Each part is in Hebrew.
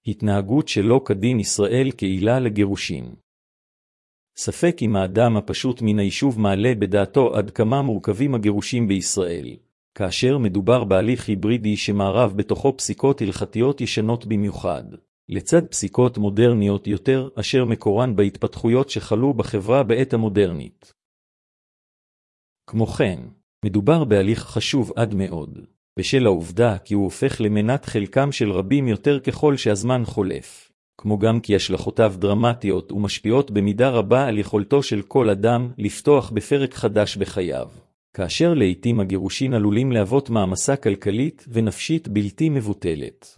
התנהגות שלא כדין ישראל כעילה לגירושין. ספק אם האדם הפשוט מן היישוב מעלה בדעתו עד כמה מורכבים הגירושים בישראל, כאשר מדובר בהליך היברידי שמערב בתוכו פסיקות הלכתיות ישנות במיוחד, לצד פסיקות מודרניות יותר אשר מקורן בהתפתחויות שחלו בחברה בעת המודרנית. כמו כן, מדובר בהליך חשוב עד מאוד, בשל העובדה כי הוא הופך למנת חלקם של רבים יותר ככל שהזמן חולף, כמו גם כי השלכותיו דרמטיות ומשפיעות במידה רבה על יכולתו של כל אדם לפתוח בפרק חדש בחייו, כאשר לעתים הגירושין עלולים להוות מעמסה כלכלית ונפשית בלתי מבוטלת.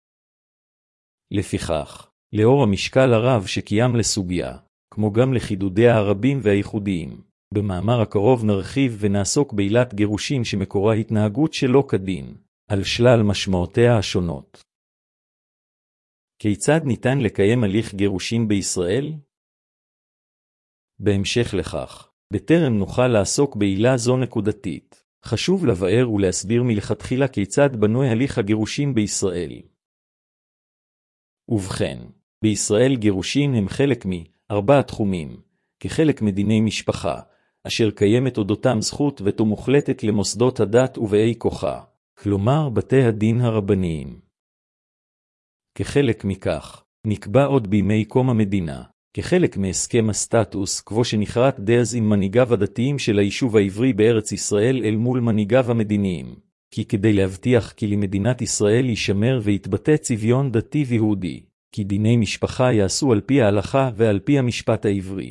לפיכך, לאור המשקל הרב שקיים לסוגיה, כמו גם לחידודיה הרבים והייחודיים, במאמר הקרוב נרחיב ונעסוק בעילת גירושין שמקורה התנהגות שלא כדין, על שלל משמעותיה השונות. כיצד ניתן לקיים הליך גירושין בישראל? בהמשך לכך, בטרם נוכל לעסוק בעילה זו נקודתית, חשוב לבאר ולהסביר מלכתחילה כיצד בנוי הליך הגירושין בישראל. ובכן, בישראל גירושין הם חלק מ4 תחומים, כחלק מדיני משפחה, אשר קיימת אודותם זכות וטו מוחלטת למוסדות הדת ובאי כוחה, כלומר בתי הדין הרבניים. כחלק מכך, נקבע עוד בימי קום המדינה, כחלק מהסכם הסטטוס קוו שנכרת דאז עם מנהיגיו הדתיים של היישוב העברי בארץ ישראל אל מול מנהיגיו המדיניים, כי כדי להבטיח כי למדינת ישראל יישמר ויתבטא צביון דתי ויהודי, כי דיני משפחה יעשו על פי ההלכה ועל פי המשפט העברי.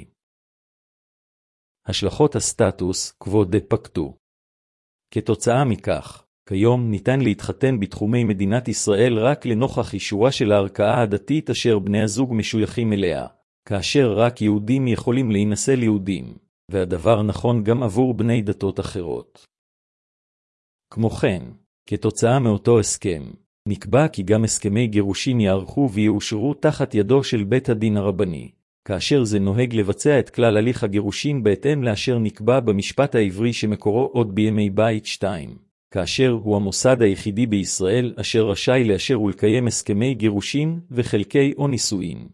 השלכות הסטטוס קוו דה פקטו. כתוצאה מכך, כיום ניתן להתחתן בתחומי מדינת ישראל רק לנוכח אישורה של הערכאה הדתית אשר בני הזוג משויכים אליה, כאשר רק יהודים יכולים להינשא ליהודים, והדבר נכון גם עבור בני דתות אחרות. כמו כן, כתוצאה מאותו הסכם, נקבע כי גם הסכמי גירושין יערכו ויאושרו תחת ידו של בית הדין הרבני, כאשר זה נוהג לבצע את כלל הליך הגירושין בהתאם לאשר נקבע במשפט העברי שמקורו עוד בימי בית 2, כאשר הוא המוסד היחידי בישראל אשר רשאי לאשר ולקיים הסכמי גירושין וחלקי או נישואין.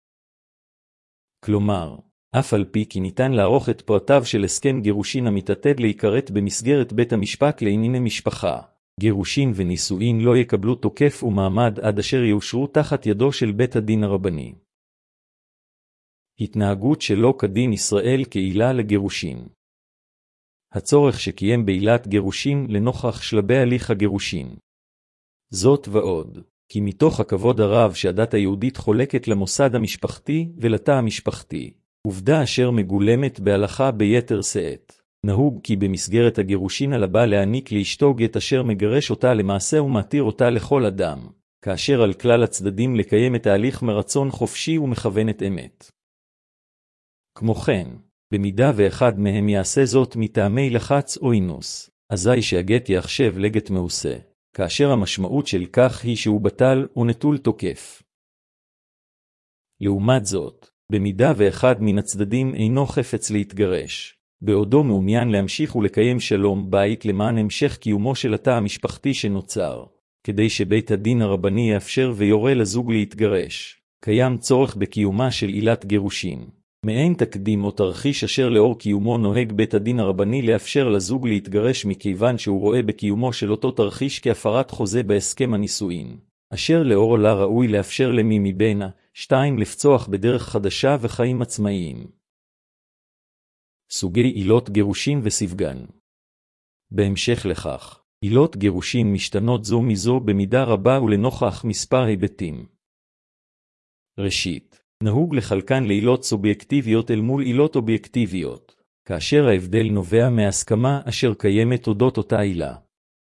כלומר, אף על פי כי ניתן לערוך את פרטיו של הסכם גירושין המתעתד להיקראת במסגרת בית המשפט לענייני משפחה, גירושין ונישואין לא יקבלו תוקף ומעמד עד אשר יאושרו תחת ידו של בית הדין הרבני. התנהגות שלא כדין ישראל כעילה לגירושין. הצורך שקיים בעילת גירושין לנוכח שלבי הליך הגירושין. זאת ועוד, כי מתוך הכבוד הרב שהדת היהודית חולקת למוסד המשפחתי ולתא המשפחתי, עובדה אשר מגולמת בהלכה ביתר שאת, נהוג כי במסגרת הגירושין על הבא להעניק לאשתו גט אשר מגרש אותה למעשה ומתיר אותה לכל אדם, כאשר על כלל הצדדים לקיים את ההליך מרצון חופשי ומכוונת אמת. כמו כן, במידה ואחד מהם יעשה זאת מטעמי לחץ או אינוס, אזי שהגט יחשב לגט מעושה, כאשר המשמעות של כך היא שהוא בטל או נטול תוקף. לעומת זאת, במידה ואחד מן הצדדים אינו חפץ להתגרש, בעודו מעוניין להמשיך ולקיים שלום בית למען המשך קיומו של התא המשפחתי שנוצר, כדי שבית הדין הרבני יאפשר ויורה לזוג להתגרש, קיים צורך בקיומה של עילת גירושין. מעין תקדים או תרחיש אשר לאור קיומו נוהג בית הדין הרבני לאפשר לזוג להתגרש מכיוון שהוא רואה בקיומו של אותו תרחיש כהפרת חוזה בהסכם הנישואין, אשר לאור לה ראוי לאפשר למי מבין 2 לפצוח בדרך חדשה וחיים עצמאיים. סוגי עילות גירושין וספגן. בהמשך לכך, עילות גירושין משתנות זו מזו במידה רבה ולנוכח מספר היבטים. ראשית, נהוג לחלקן לעילות סובייקטיביות אל מול עילות אובייקטיביות, כאשר ההבדל נובע מהסכמה אשר קיימת אודות אותה עילה.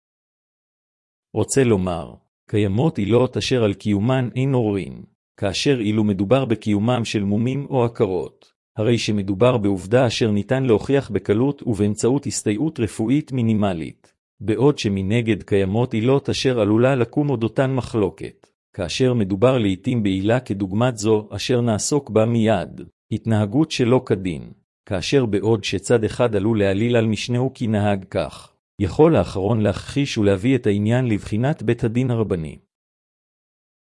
רוצה לומר, קיימות עילות אשר על קיומן אין עוררין, כאשר אילו מדובר בקיומם של מומים או הכרות, הרי שמדובר בעובדה אשר ניתן להוכיח בקלות ובאמצעות הסתייעות רפואית מינימלית, בעוד שמנגד קיימות עילות אשר עלולה לקום אודותן מחלוקת. כאשר מדובר לעתים בעילה כדוגמת זו אשר נעסוק בה מיד, התנהגות שלא כדין, כאשר בעוד שצד אחד עלול להעליל על משנהו כי נהג כך, יכול האחרון להכחיש ולהביא את העניין לבחינת בית הדין הרבני.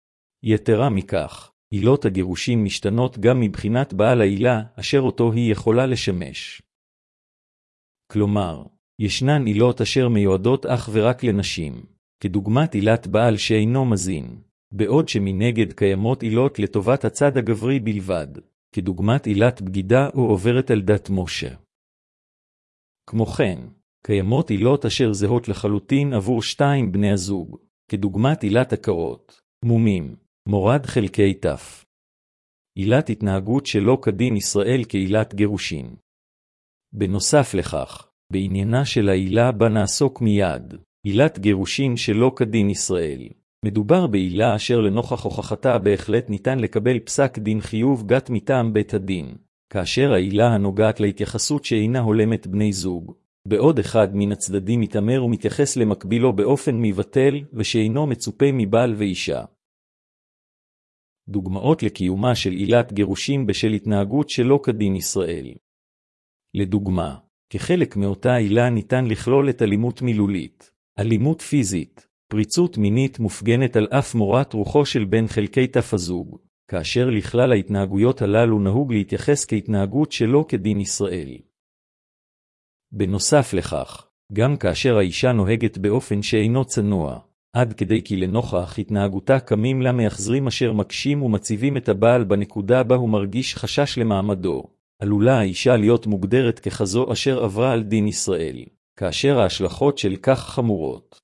יתרה מכך, עילות הגירושים משתנות גם מבחינת בעל העילה אשר אותו היא יכולה לשמש. כלומר, ישנן עילות אשר מיועדות אך ורק לנשים, כדוגמת עילת בעל שאינו מזין, בעוד שמנגד קיימות עילות לטובת הצד הגברי בלבד, כדוגמת עילת בגידה או עוברת על דת משה. כמו כן, קיימות עילות אשר זהות לחלוטין עבור שתיים בני הזוג, כדוגמת עילת עקרות, מומים, מורד חלקי תף. עילת התנהגות שלא כדין ישראל כעילת גירושין. בנוסף לכך, בעניינה של העילה בה נעסוק מיד, עילת גירושין שלא כדין ישראל. מדובר בעילה אשר לנוכח הוכחתה בהחלט ניתן לקבל פסק דין חיוב גט מטעם בית הדין, כאשר העילה הנוגעת להתייחסות שאינה הולמת בני זוג, בעוד אחד מן הצדדים מתאמר ומתייחס למקבילו באופן מבטל ושאינו מצופה מבעל ואישה. דוגמאות לקיומה של עילת גירושים בשל התנהגות שלא כדין ישראל. לדוגמה, כחלק מאותה עילה ניתן לכלול את אלימות מילולית, אלימות פיזית, פריצות מינית מופגנת על אף מורת רוחו של בן חלקי תף הזוג, כאשר לכלל ההתנהגויות הללו נהוג להתייחס כהתנהגות שלא כדין ישראל. בנוסף לכך, גם כאשר האישה נוהגת באופן שאינו צנוע, עד כדי כי לנוכח התנהגותה קמים לה מאחזרים אשר מקשים ומציבים את הבעל בנקודה בה הוא מרגיש חשש למעמדו, עלולה האישה להיות מוגדרת ככזו אשר עברה על דין ישראל, כאשר ההשלכות של כך חמורות.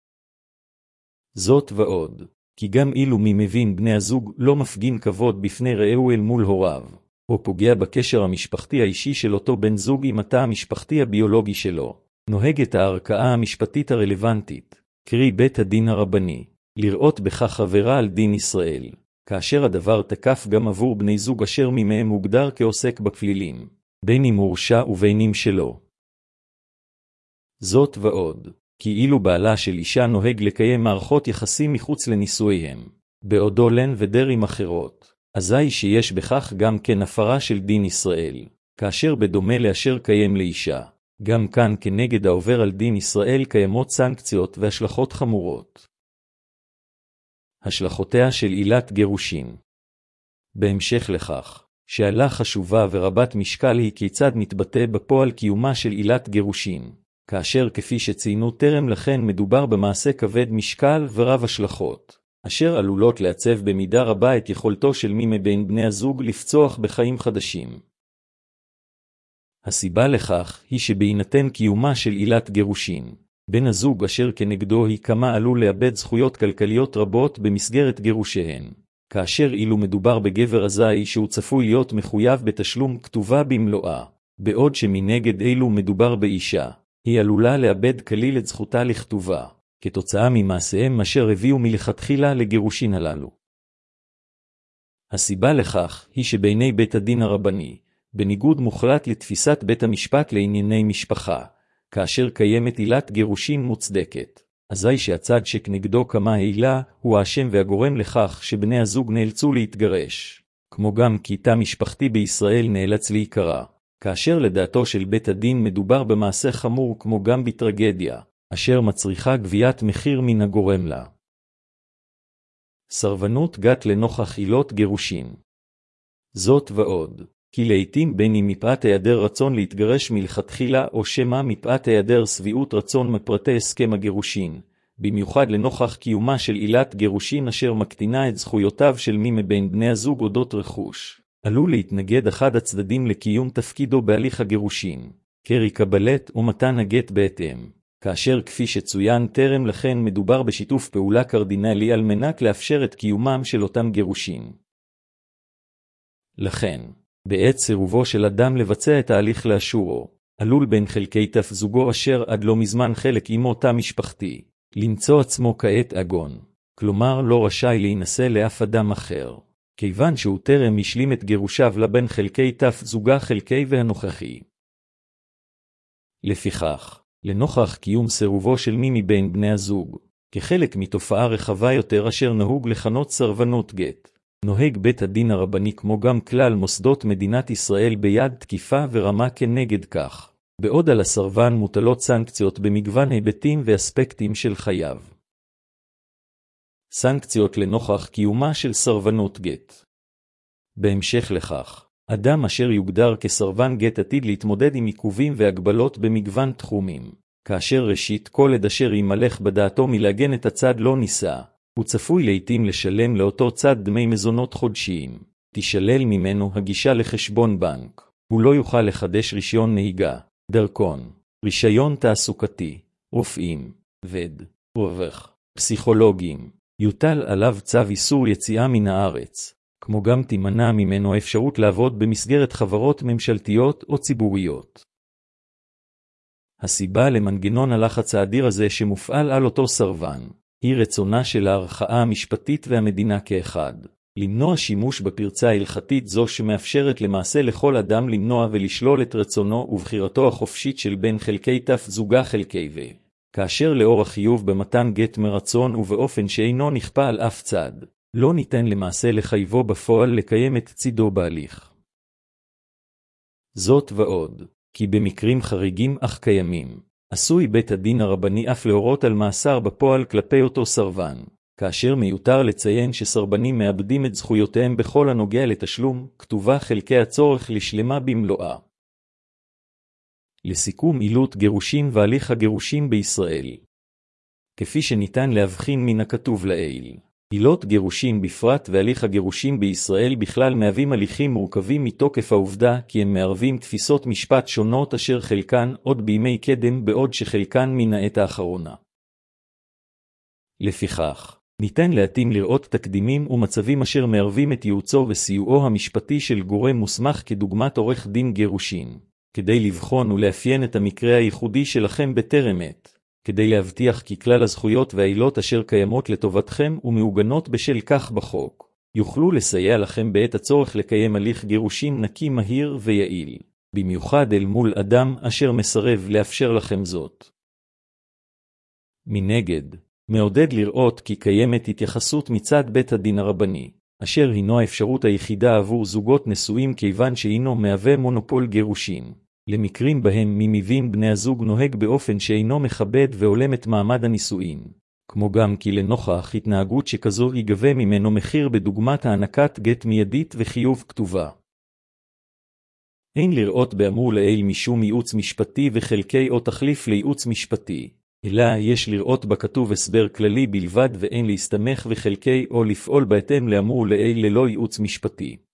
זאת ועוד, כי גם אילו מי מבין בני הזוג לא מפגין כבוד בפני רעהו אל מול הוריו, או פוגע בקשר המשפחתי האישי של אותו בן זוג עם התא המשפחתי הביולוגי שלו, נוהגת הערכאה המשפטית הרלוונטית, קרי בית הדין הרבני, לראות בכך עבירה על דין ישראל, כאשר הדבר תקף גם עבור בני זוג אשר מי מהם מוגדר כעוסק בפלילים, בין אם הורשע ובין אם שלא. זאת ועוד, כי אילו בעלה של אישה נוהג לקיים מערכות יחסים מחוץ לנישואיהם, בעודו לן ודר עם אחרות, אזי שיש בכך גם כן הפרה של דין ישראל, כאשר בדומה לאשר קיים לאישה, גם כאן כנגד העובר על דין ישראל קיימות סנקציות והשלכות חמורות. השלכותיה של עילת גירושין. בהמשך לכך, שאלה חשובה ורבת משקל היא כיצד מתבטא בפועל קיומה של עילת גירושין, כאשר כפי שציינו טרם לכן מדובר במעשה כבד משקל ורב השלכות, אשר עלולות לעצב במידה רבה את יכולתו של מי מבין בני הזוג לפצוח בחיים חדשים. הסיבה לכך היא שבהינתן קיומה של עילת גירושין, בן הזוג אשר כנגדו היא כמה עלול לאבד זכויות כלכליות רבות במסגרת גירושיהן, כאשר אילו מדובר בגבר אזי שהוא צפוי להיות מחויב בתשלום כתובה במלואה, בעוד שמנגד אילו מדובר באישה, היא עלולה לאבד כליל את זכותה לכתובה, כתוצאה ממעשיהם אשר הביאו מלכתחילה לגירושין הללו. הסיבה לכך היא שבעיני בית הדין הרבני, בניגוד מוחלט לתפיסת בית המשפט לענייני משפחה, כאשר קיימת עילת גירושין מוצדקת, אזי שהצד שכנגדו קמה העילה הוא האשם והגורם לכך שבני הזוג נאלצו להתגרש, כמו גם כי תא משפחתי בישראל נאלץ להיקרע, כאשר לדעתו של בית הדין מדובר במעשה חמור כמו גם בטרגדיה, אשר מצריכה גביית מחיר מן הגורם לה. סרבנות גט לנוכח עילות גירושין. זאת ועוד, כי לעתים בין אם מפאת היעדר רצון להתגרש מלכתחילה או שמא מפאת היעדר שביעות רצון מפרטי הסכם הגירושין, במיוחד לנוכח קיומה של עילת גירושין אשר מקטינה את זכויותיו של מי מבין בני הזוג אודות רכוש, עלול להתנגד אחד הצדדים לקיום תפקידו בהליך הגירושין, קרי קבלת ומתן הגט בהתאם, כאשר כפי שצוין טרם לכן מדובר בשיתוף פעולה קרדינלי על מנת לאפשר את קיומם של אותם גירושין. לכן, בעת סירובו של אדם לבצע את ההליך לאשורו, עלול בין חלקי תף זוגו אשר עד לא מזמן חלק עמו תא משפחתי, למצוא עצמו כעת אגון, כלומר לא רשאי להינשא לאף אדם אחר, כיוון שהוא טרם השלים את גירושיו לבין חלקי תף זוגה חלקי והנוכחי. לפיכך, לנוכח קיום סירובו של מי מבין בני הזוג, כחלק מתופעה רחבה יותר אשר נהוג לכנות סרבנות גט, נוהג בית הדין הרבני כמו גם כלל מוסדות מדינת ישראל ביד תקיפה ורמה כנגד כך, בעוד על הסרבן מוטלות סנקציות במגוון היבטים ואספקטים של חייו. סנקציות לנוכח קיומה של סרבנות גט. בהמשך לכך, אדם אשר יוגדר כסרבן גט עתיד להתמודד עם עיכובים והגבלות במגוון תחומים. כאשר ראשית כל עד אשר ימלך בדעתו מלעגן את הצד לא נישא, הוא צפוי לעתים לשלם לאותו צד דמי מזונות חודשיים. תישלל ממנו הגישה לחשבון בנק. הוא לא יוכל לחדש רישיון נהיגה, דרכון, רישיון תעסוקתי, רופאים, רווח, פסיכולוגים. יוטל עליו צו איסור יציאה מן הארץ, כמו גם תימנע ממנו אפשרות לעבוד במסגרת חברות ממשלתיות או ציבוריות. הסיבה למנגנון הלחץ האדיר הזה שמופעל על אותו סרבן, היא רצונה של הערכאה המשפטית והמדינה כאחד, למנוע שימוש בפרצה ההלכתית זו שמאפשרת למעשה לכל אדם למנוע ולשלול את רצונו ובחירתו החופשית של בין חלקי תף זוגה חלקי ו. כאשר לאור החיוב במתן גט מרצון ובאופן שאינו נכפה על אף צד, לא ניתן למעשה לחייבו בפועל לקיים את צידו בהליך. זאת ועוד, כי במקרים חריגים אך קיימים, עשוי בית הדין הרבני אף להורות על מאסר בפועל כלפי אותו סרבן, כאשר מיותר לציין שסרבנים מאבדים את זכויותיהם בכל הנוגע לתשלום, כתובה חלקי הצורך לשלמה במלואה. לסיכום עילות גירושין והליך הגירושין בישראל. כפי שניתן להבחין מן הכתוב לעיל, עילות גירושין בפרט והליך הגירושין בישראל בכלל מהווים הליכים מורכבים מתוקף העובדה כי הם מערבים תפיסות משפט שונות אשר חלקן עוד בימי קדם בעוד שחלקן מן העת האחרונה. לפיכך, ניתן להתאים לראות תקדימים ומצבים אשר מערבים את ייעוצו וסיועו המשפטי של גורם מוסמך כדוגמת עורך דין גירושין, כדי לבחון ולאפיין את המקרה הייחודי שלכם בטרם עת, כדי להבטיח כי כלל הזכויות והעילות אשר קיימות לטובתכם ומעוגנות בשל כך בחוק, יוכלו לסייע לכם בעת הצורך לקיים הליך גירושין נקי מהיר ויעיל, במיוחד אל מול אדם אשר מסרב לאפשר לכם זאת. מנגד, מעודד לראות כי קיימת התייחסות מצד בית הדין הרבני, אשר הינו האפשרות היחידה עבור זוגות נשואים כיוון שהינו מהווה מונופול גירושין, למקרים בהם מי מבין בני הזוג נוהג באופן שאינו מכבד והולם את מעמד הנישואין, כמו גם כי לנוכח התנהגות שכזו ייגבה ממנו מחיר בדוגמת הענקת גט מיידית וחיוב כתובה. אין לראות באמור לעיל משום ייעוץ משפטי וחלקי או תחליף לייעוץ משפטי, אלא יש לראות בכתוב הסבר כללי בלבד ואין להסתמך וחלקי או לפעול בהתאם לאמור לעיל ללא ייעוץ משפטי.